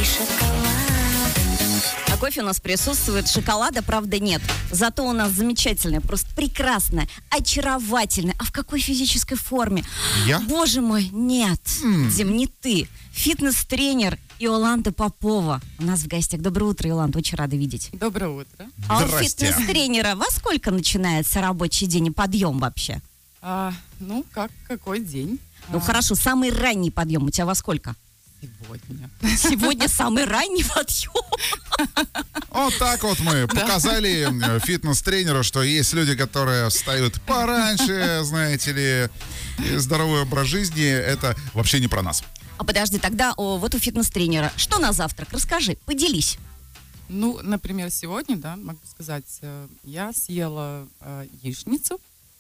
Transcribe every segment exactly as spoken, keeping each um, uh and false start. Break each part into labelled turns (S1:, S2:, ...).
S1: и шоколад.
S2: А кофе у нас присутствует, шоколада, правда, нет. Зато у нас замечательное, просто прекрасное, очаровательное. А в какой физической форме?
S3: Я?
S2: Боже мой, нет, Дим, не ты. Фитнес-тренер Иоланда Попова у нас в гостях. Доброе утро, Иоланда, очень рада видеть.
S4: Доброе утро.
S2: А у
S3: Здрасте.
S2: фитнес-тренера во сколько начинается рабочий день и подъем вообще?
S4: А, ну, как какой день?
S2: Ну
S4: А,
S2: хорошо, самый ранний подъем у тебя во сколько?
S4: Сегодня.
S2: Сегодня самый ранний подъем.
S3: Вот так вот мы показали э, фитнес-тренеру, что есть люди, которые встают пораньше, знаете ли, и здоровый образ жизни — это вообще не про нас.
S2: А подожди, тогда о, вот у фитнес-тренера. Что на завтрак? Расскажи, поделись.
S4: Ну, например, сегодня, да, могу сказать, э, я съела э, яичницу.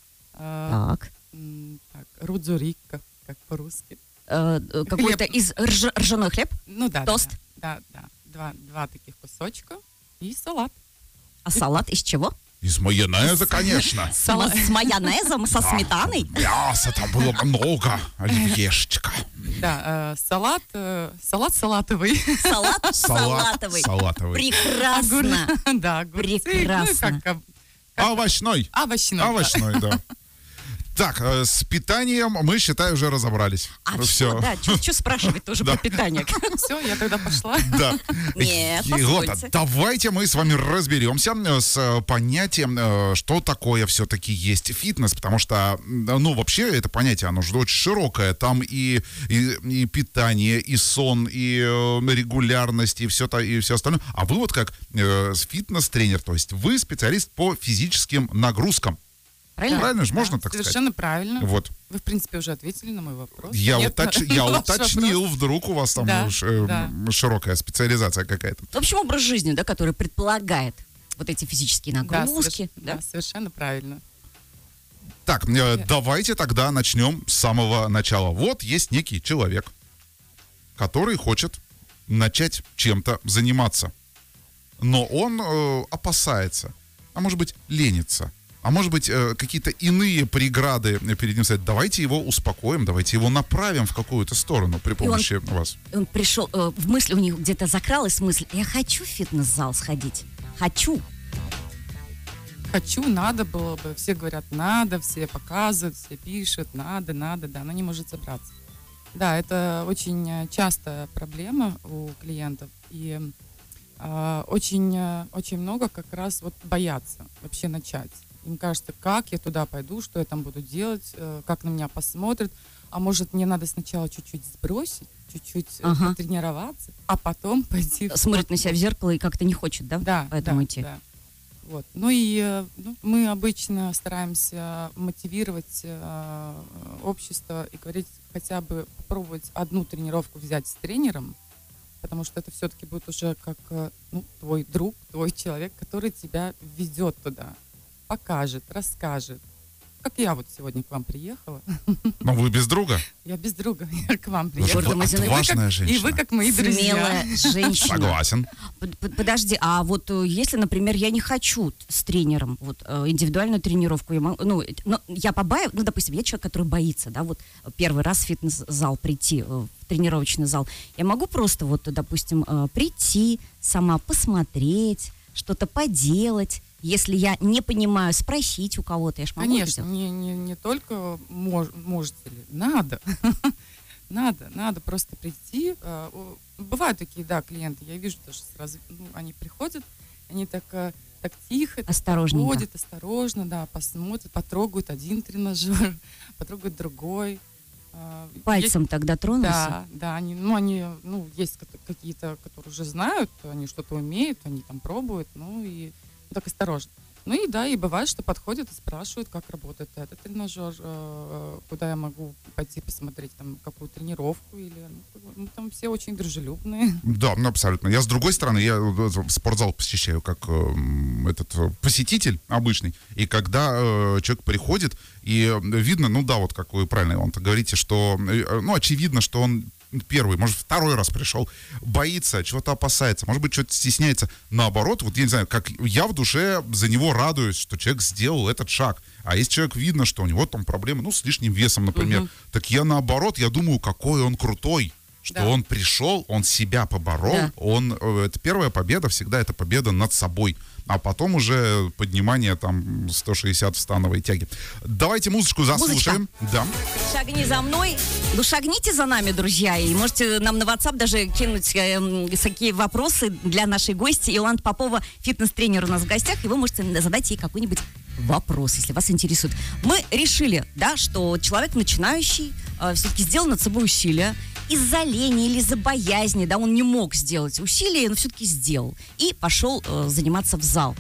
S4: э,
S2: Так.
S4: м, так, рудзурик, как, как по-русски.
S2: Э, э, какой-то
S4: Хлеб.
S2: из рж- ржаной хлеб?
S4: Ну да.
S2: Тост?
S4: Да, да. да. Два, два таких кусочка и салат.
S2: А салат из чего?
S3: Из майонеза, конечно.
S2: С, с майонезом, со сметаной?
S3: Мяса там было много, оливьешечка.
S4: Да, э, салат, э, салат салатовый.
S2: Салат
S3: Салат
S2: салатовый.
S3: салатовый.
S2: Прекрасно.
S4: Да, огурцы.
S2: Прекрасно.
S4: Ну, и как,
S3: Овощной.
S4: овощной. да.
S3: Овощной, да. Так, э, с питанием мы, считай, уже разобрались.
S2: А
S3: Ну,
S2: все, да, что спрашивать тоже
S3: Да.
S2: про питание?
S4: Все, я тогда пошла.
S3: Да.
S2: Нет,
S3: Елота,
S2: позвольте.
S3: давайте мы с вами разберемся с э, понятием, э, что такое все-таки есть фитнес, потому что, ну, вообще это понятие, оно же очень широкое. Там и, и, и питание, и сон, и э, регулярность, и все, и все остальное. А вы вот как э, фитнес-тренер, то есть вы специалист по физическим нагрузкам.
S2: Правильно?
S3: Правильно же, можно
S4: Да,
S3: так сказать?
S4: Совершенно правильно.
S3: Вот.
S4: Вы, в принципе, уже ответили на мой вопрос.
S3: Я,
S4: Нет,
S3: уточ-
S4: на-
S3: я
S4: на ваш
S3: уточнил,
S4: вопрос.
S3: вдруг у вас там
S4: Да,
S3: уж, э,
S4: да.
S3: широкая специализация какая-то.
S2: В общем, образ жизни, да, который предполагает вот эти физические
S4: Да,
S2: нагрузки.
S4: соверш-
S2: Да?
S4: да, совершенно правильно.
S3: Так, э, давайте тогда начнем с самого начала. Вот есть некий человек, который хочет начать чем-то заниматься. Но он э, опасается, а может быть ленится, а может быть э, какие-то иные преграды перед ним стоят. Давайте его успокоим, давайте его направим в какую-то сторону при помощи вас.
S2: И он пришел, э, в мысли у них где-то закралась мысль, я хочу в фитнес-зал сходить. Хочу.
S4: Хочу, надо было бы. Все говорят, надо, все показывают, все пишут, надо, надо, да, она не может собраться. Да, это очень э, частая проблема у клиентов. И э, очень, э, очень много как раз вот боятся вообще начать. Им кажется, как я туда пойду, что я там буду делать, э, как на меня посмотрят. А может, мне надо сначала чуть-чуть сбросить, чуть-чуть э,
S2: Ага.
S4: потренироваться, а потом пойти в
S2: Смотрит на себя в зеркало и как-то не хочет, да?
S4: да,
S2: Поэтому
S4: да,
S2: идти.
S4: да. Вот. Ну и э, ну, мы обычно стараемся мотивировать э, общество и говорить, хотя бы попробовать одну тренировку взять с тренером, потому что это все-таки будет уже как э, ну, твой друг, твой человек, который тебя ведет туда, покажет, расскажет. Как я вот сегодня к вам приехала.
S3: Но вы без друга?
S4: Я без друга, я к вам
S3: Вы
S4: приехала.
S2: Гордо
S4: И вы
S3: отважная
S4: как-
S3: женщина.
S4: И вы как мои друзья.
S2: Смелая женщина.
S3: Согласен.
S2: Под- под- Подожди, а вот э, если, например, я не хочу т- с тренером вот э, индивидуальную тренировку, я могу- ну, э, но я побаиваюсь, ну, допустим, я человек, который боится, да, вот э, первый раз в фитнес-зал прийти, э, в тренировочный зал, я могу просто вот, э, допустим, э, прийти, сама посмотреть, что-то поделать, если я не понимаю, спросить у кого-то, я ж могу это
S4: Конечно,
S2: сделать?
S4: не, не, не только мож, можете ли, надо. Надо, надо просто прийти. Э, о, Бывают такие, да, клиенты, я вижу тоже сразу, ну, они приходят, они так, э, так тихо,
S2: Осторожненько.
S4: ходят осторожно, да, посмотрят, потрогают один тренажер, потрогают другой. Э,
S2: Пальцем тогда
S4: есть-
S2: тронуться?
S4: Да, да, они, ну, они, ну, есть кото- какие-то, которые уже знают, они что-то умеют, они там пробуют, ну, и так осторожно. Ну и да, и бывает, что подходят и спрашивают, как работает этот тренажер, э, куда я могу пойти посмотреть там какую тренировку или ну, ну, там все очень дружелюбные.
S3: Да, ну абсолютно. Я с другой стороны, я э, спортзал посещаю как э, этот э, посетитель обычный, и когда э, человек приходит, и э, видно, ну да, вот как вы правильно, он говорите, что, э, ну очевидно, что он первый, может, второй раз пришел, боится, чего-то опасается, может быть, что-то стесняется. Наоборот, вот я не знаю, как я в душе за него радуюсь, что человек сделал этот шаг. А если человек видно, что у него там проблемы, ну, с лишним весом, например,
S4: Мгм.
S3: так я наоборот, я думаю, какой он крутой. что
S4: Да.
S3: он пришел, он себя поборол,
S2: Да.
S3: он, э, это первая победа, всегда это победа над собой. А потом уже поднимание там сто шестьдесят в становой тяге. Давайте музычку заслушаем. Да.
S2: Шагни за мной. Ну, шагните за нами, друзья. И можете нам на WhatsApp даже кинуть э, такие вопросы для нашей гости. Иоланта Попова, фитнес-тренер у нас в гостях. И вы можете задать ей какой-нибудь вопрос, если вас интересует. Мы решили, да, что человек начинающий э, все-таки сделал над собой усилия. Из-за лени или из-за боязни, да, он не мог сделать усилия, но все-таки сделал. И пошел э, заниматься в зал.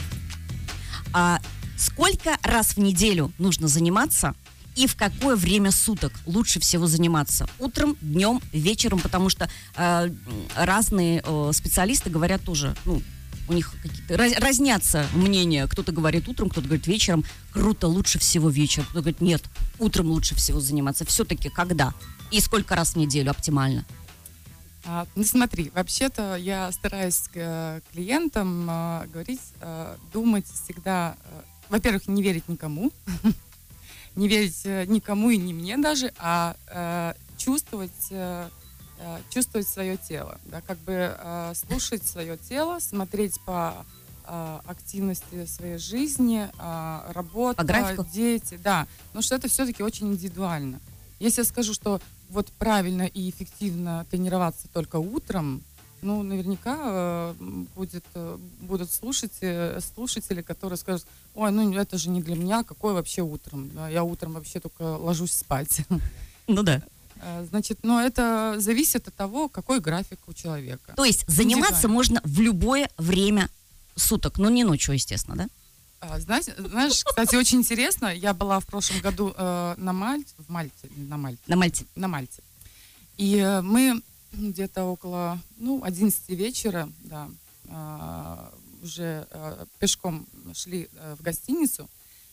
S2: А сколько раз в неделю нужно заниматься и в какое время суток лучше всего заниматься? Утром, днем, вечером, потому что э, разные э, специалисты говорят тоже, ну, у них какие-то раз, разнятся мнения. Кто-то говорит утром, кто-то говорит вечером. Круто, лучше всего вечером. Кто-то говорит, нет, утром лучше всего заниматься. Все-таки когда? И сколько раз в неделю оптимально?
S4: А, ну смотри, вообще-то я стараюсь к клиентам а, говорить, а, думать всегда, а, во-первых, не верить никому, не верить а, никому и не мне даже, а, а чувствовать, а, чувствовать свое тело, да, как бы а, слушать свое тело, смотреть по а, активности своей жизни, а, работа,
S2: По графику?
S4: дети, да, потому что это все-таки очень индивидуально. Если я скажу, что вот правильно и эффективно тренироваться только утром, ну, наверняка э, будет, э, будут слушатели, слушатели, которые скажут, ой, ну, это же не для меня, какое вообще утром? Да, я утром вообще только ложусь спать.
S2: Ну да.
S4: Э, Значит, но это зависит от того, какой график у человека.
S2: То есть заниматься
S4: Индивидуально.
S2: можно в любое время суток, но не ночью, естественно, да?
S4: А, знаешь, знаешь, кстати, очень интересно, я была в прошлом году э, на Мальте, в Мальте, на Мальте,
S2: На Мальте.
S4: на Мальте. И э, мы где-то около, ну, одиннадцати вечера, да, э, уже э, пешком шли э, в гостиницу.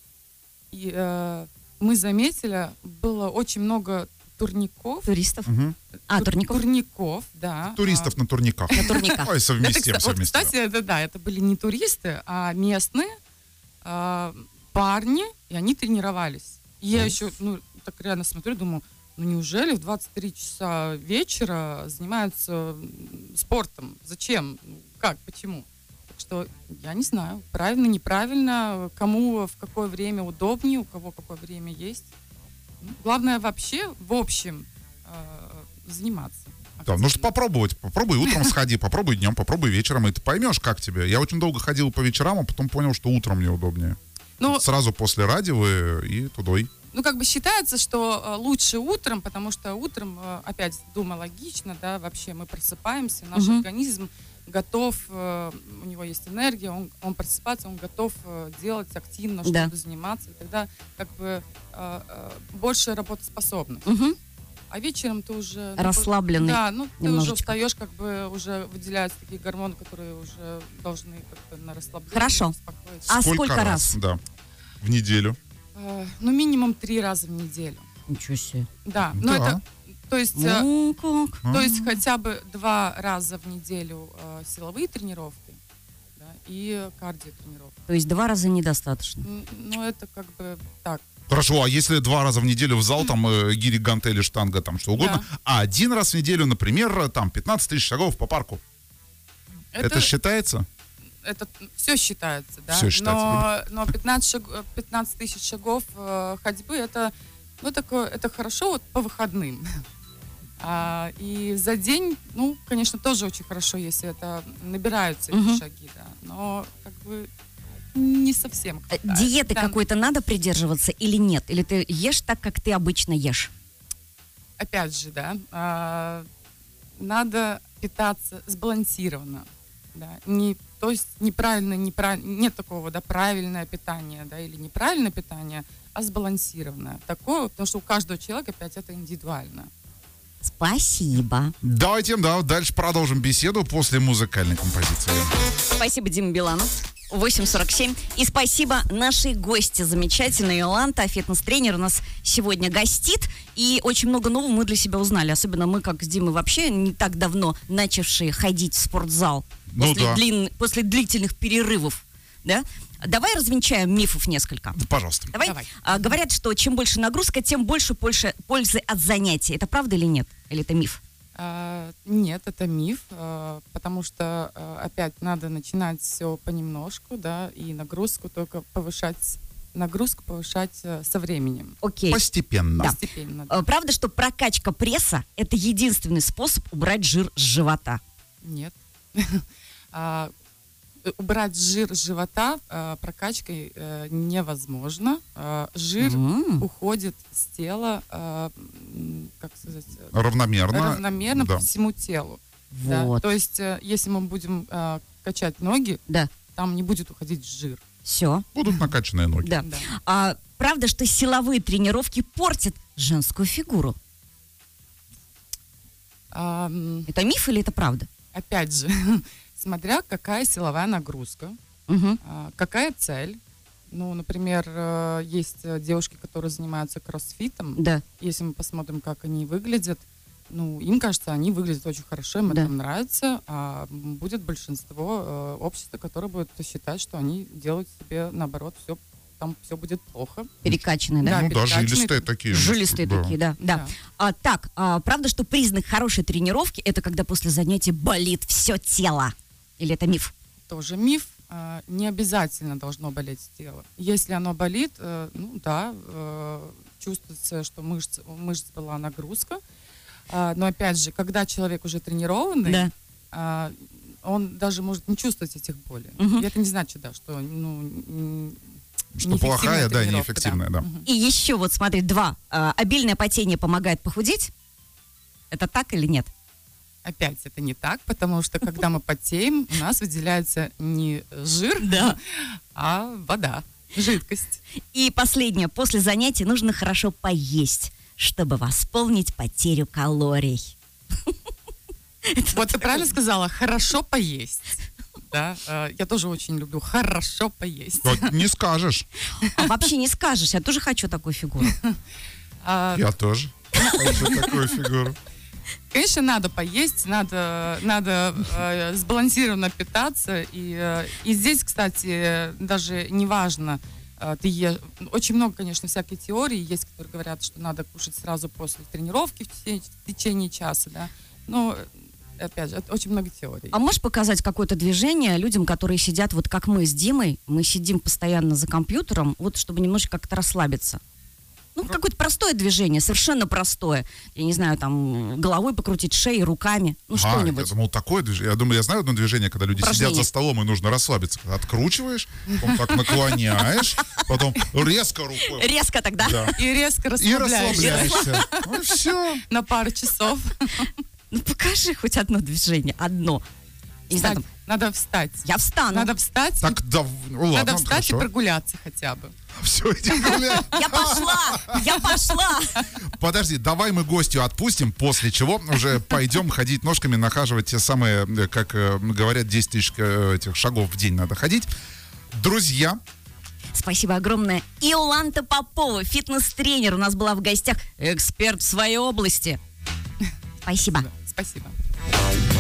S4: И э, мы заметили, было очень много турников.
S2: Туристов.
S3: Мгм.
S2: А,
S4: тур-
S2: турников?
S4: Турников, да.
S3: Туристов на турниках.
S2: На турниках.
S3: Ой,
S4: Это,
S3: совместим,
S4: кста- вот,
S3: совместим.
S4: кстати, это, да, это были не туристы, а местные а, парни, и они тренировались. И я еще, ну, так реально смотрю, думаю, ну неужели в двадцать три часа вечера занимаются м, спортом? Зачем? Ну, Как? Почему? Так что я не знаю, правильно, неправильно, кому в какое время удобнее, у кого какое время есть. Ну, главное вообще, в общем, э, заниматься.
S3: Да, нужно
S4: активно.
S3: попробовать. Попробуй утром сходи, попробуй днем, попробуй вечером, и ты поймешь, как тебе. Я очень долго ходил по вечерам, а потом понял, что утром мне удобнее.
S4: Ну,
S3: Сразу после радио и, и тудой.
S4: Ну, как бы считается, что э, лучше утром, потому что утром, э, опять, думаю, логично, да, вообще мы просыпаемся, наш
S2: Мгм.
S4: организм готов, э, у него есть энергия, он, он просыпается, он готов э, делать активно,
S2: Да.
S4: что-то заниматься, и тогда как бы э, э, больше работоспособность.
S2: Мгм.
S4: А вечером ты уже... ну,
S2: Расслабленный.
S4: Да, ну ты уже
S2: немножечко.
S4: устаешь, как бы уже выделяются такие гормоны, которые уже должны как-то на расслабление.
S2: Хорошо.
S4: успокоиться.
S2: А сколько раз?
S3: Да. В неделю.
S4: Э, ну, минимум три раза в неделю.
S2: Ничего себе.
S4: Да, но
S3: Да.
S4: это... То есть... э,
S2: Ну, как?
S3: А.
S4: То есть хотя бы два раза в неделю э, силовые тренировки, да, и кардиотренировки.
S2: То есть два раза недостаточно.
S4: М, Ну, это как бы так.
S3: Хорошо, а если два раза в неделю в зал, там, э, гири, гантели, штанга, там, что угодно,
S4: Да.
S3: а один раз в неделю, например, там, пятнадцать тысяч шагов по парку, это,
S4: Это,
S3: считается?
S4: это все считается, да.
S3: Всё считается.
S4: Но, но пятнадцать, шаг- э, пятнадцать тысяч шагов э, ходьбы, это, ну, такое, это хорошо вот по выходным. А, и за день, ну, конечно, тоже очень хорошо, если это набираются эти
S2: Мгм.
S4: шаги, да. Но как бы не совсем.
S2: Э,
S4: хватает.
S2: Диеты
S4: Да.
S2: какой-то надо придерживаться или нет? Или ты ешь так, как ты обычно ешь?
S4: Опять же, да, а, надо питаться сбалансированно, да, не, то есть неправильно, неправильно, нет такого, да, правильное питание, да, или неправильное питание, а сбалансированное. Такое, потому что у каждого человека опять это индивидуально.
S2: Спасибо.
S3: Давайте, да, дальше продолжим беседу после музыкальной композиции.
S2: Спасибо, Дима Биланов. восемь сорок семь. И спасибо нашей гости замечательной, Иоланта, фитнес-тренер, у нас сегодня гостит. И очень много нового мы для себя узнали. Особенно мы, как с Димой, вообще не так давно начавшие ходить в спортзал.
S3: Ну
S2: после,
S3: да.
S2: длин- после длительных перерывов. Да? Давай развенчаем мифов несколько.
S3: Да, пожалуйста.
S2: Давай.
S4: Давай.
S2: А, говорят, что чем больше нагрузка, тем больше польши- пользы от занятий. Это правда или нет? Или это миф?
S4: А, нет, это миф, а, потому что а, опять надо начинать все понемножку, да, и нагрузку только повышать, нагрузку повышать а, со временем.
S2: Окей.
S3: Постепенно.
S2: Да.
S4: Постепенно. Да.
S2: Э, Правда, что прокачка пресса – это единственный способ убрать жир с живота?
S4: Нет. А, убрать жир с живота а, прокачкой а, невозможно. А, жир
S2: М.
S4: уходит с тела, а, м, как сказать,
S3: Равномерно.
S4: равномерно
S3: Да.
S4: по всему телу. Да.
S2: Вот.
S4: То есть, э, если мы будем а, качать ноги,
S2: Да,
S4: там не будет уходить жир.
S2: все.
S3: Будут накачанные ноги.
S2: Да.
S4: Да.
S2: А правда, что силовые тренировки портят женскую фигуру?
S4: А, м,
S2: Это миф или это правда?
S4: опять же, смотря какая силовая нагрузка,
S2: Мгм.
S4: а, какая цель. Ну, например, э, есть э, девушки, которые занимаются кроссфитом.
S2: Да.
S4: Если мы посмотрим, как они выглядят, ну, им кажется, они выглядят очень хорошо, им
S2: Да.
S4: это нравится, а м, будет большинство э, общества, которое будет считать, что они делают себе, наоборот, все, там все будет плохо.
S2: Перекачанные, да?
S4: Да,
S3: Ну да,
S4: перекачанные.
S3: жилистые такие.
S2: Жилистые
S3: Да.
S2: такие, да. да. А, так, а, правда, что признак хорошей тренировки – это когда после занятий болит все тело? Или это миф?
S4: Тоже миф. А, Не обязательно должно болеть тело. Если оно болит, э, ну да, э, чувствуется, что мышц, у мышц была нагрузка. А, Но опять же, когда человек уже тренированный,
S2: Да.
S4: а, он даже может не чувствовать этих болей.
S2: Мгм.
S4: И это не значит, да, что ну, н-
S3: Что
S4: неэффективная
S3: плохая, да,
S4: тренировка,
S3: неэффективная, да.
S4: Мгм.
S2: И еще вот смотри, два. А, обильное потение помогает похудеть? Это так или нет?
S4: Опять это не так, потому что когда мы потеем, у нас выделяется не жир,
S2: Да.
S4: а вода, жидкость.
S2: И последнее. После занятий нужно хорошо поесть, чтобы восполнить потерю калорий.
S4: Вот ты правильно сказала, хорошо поесть. Да, э, я тоже очень люблю хорошо поесть.
S3: Вот не скажешь.
S2: А вообще не скажешь, я тоже хочу такую фигуру.
S4: А,
S3: Я тоже. Хочу такую фигуру.
S4: Конечно, надо поесть, надо, надо э, сбалансированно питаться. И, э, и здесь, кстати, даже не важно, э, ты ешь. Очень много, конечно, всякой теории есть, которые говорят, что надо кушать сразу после тренировки в течение, в течение часа, да. Но, э, опять же, это очень много теорий.
S2: А можешь показать какое-то движение людям, которые сидят, вот как мы с Димой, мы сидим постоянно за компьютером, вот чтобы немножко как-то расслабиться? Ну, какое-то простое движение, совершенно простое. Я не знаю, там, головой покрутить, шеей, руками, ну,
S3: А,
S2: что-нибудь.
S3: я думал, такое движение. Я думаю, я знаю одно движение, когда люди сидят
S2: Упражнение.
S3: за столом и нужно расслабиться. Откручиваешь, потом так наклоняешь, потом резко рукой.
S2: Резко тогда.
S3: Да.
S4: И резко
S3: И
S4: расслабляешься
S3: расслабляешься. Ну все.
S4: на пару часов.
S2: Ну, покажи хоть одно движение, одно. Я не знаю,
S4: Встать.
S2: там,
S4: Надо встать.
S2: я встану.
S4: Надо встать,
S3: Так, да, ну ладно,
S4: надо встать и
S3: хорошо.
S4: прогуляться хотя бы.
S3: Все, идем гулять.
S2: Я пошла, я пошла.
S3: Подожди, давай мы гостю отпустим, после чего уже пойдем ходить ножками, нахаживать те самые, э, как э, говорят, десять тысяч э, этих шагов в день надо ходить. Друзья,
S2: Спасибо огромное. Иоланта Попова, фитнес-тренер, у нас была в гостях, эксперт в своей области. Спасибо.
S4: Спасибо.